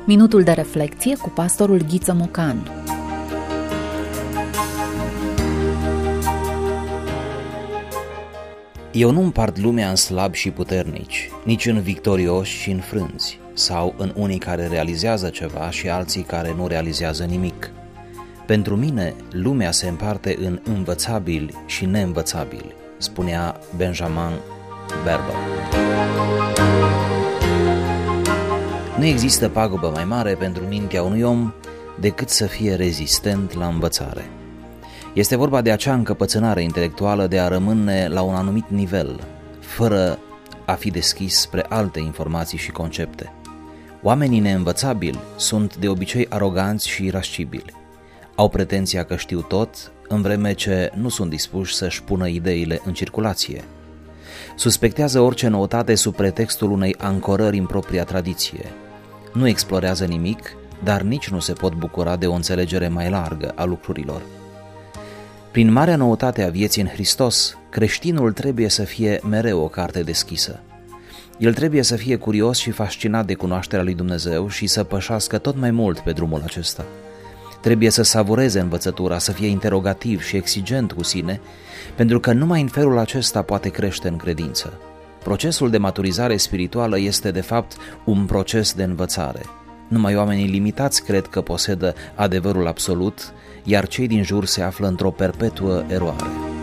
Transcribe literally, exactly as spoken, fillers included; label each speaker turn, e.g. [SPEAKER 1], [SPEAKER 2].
[SPEAKER 1] Minutul de reflecție cu pastorul Ghiță Mocan.
[SPEAKER 2] Eu nu împart lumea în slabi și puternici, nici în victorioși și înfrânți, sau în unii care realizează ceva și alții care nu realizează nimic. Pentru mine, lumea se împarte în învățabili și neînvățabili, spunea Benjamin Berber. Nu există pagubă mai mare pentru mintea unui om decât să fie rezistent la învățare. Este vorba de acea încăpățânare intelectuală de a rămâne la un anumit nivel, fără a fi deschis spre alte informații și concepte. Oamenii neînvățabili sunt de obicei aroganți și irascibili. Au pretenția că știu tot, în vreme ce nu sunt dispuși să-și pună ideile în circulație. Suspectează orice noutate sub pretextul unei ancorări în propria tradiție. Nu explorează nimic, dar nici nu se pot bucura de o înțelegere mai largă a lucrurilor. Prin marea noutate a vieții în Hristos, creștinul trebuie să fie mereu o carte deschisă. El trebuie să fie curios și fascinat de cunoașterea lui Dumnezeu și să pășească tot mai mult pe drumul acesta. Trebuie să savureze învățătura, să fie interogativ și exigent cu sine, pentru că numai în felul acesta poate crește în credință. Procesul de maturizare spirituală este, de fapt, un proces de învățare. Numai oamenii limitați cred că posedă adevărul absolut, iar cei din jur se află într-o perpetuă eroare.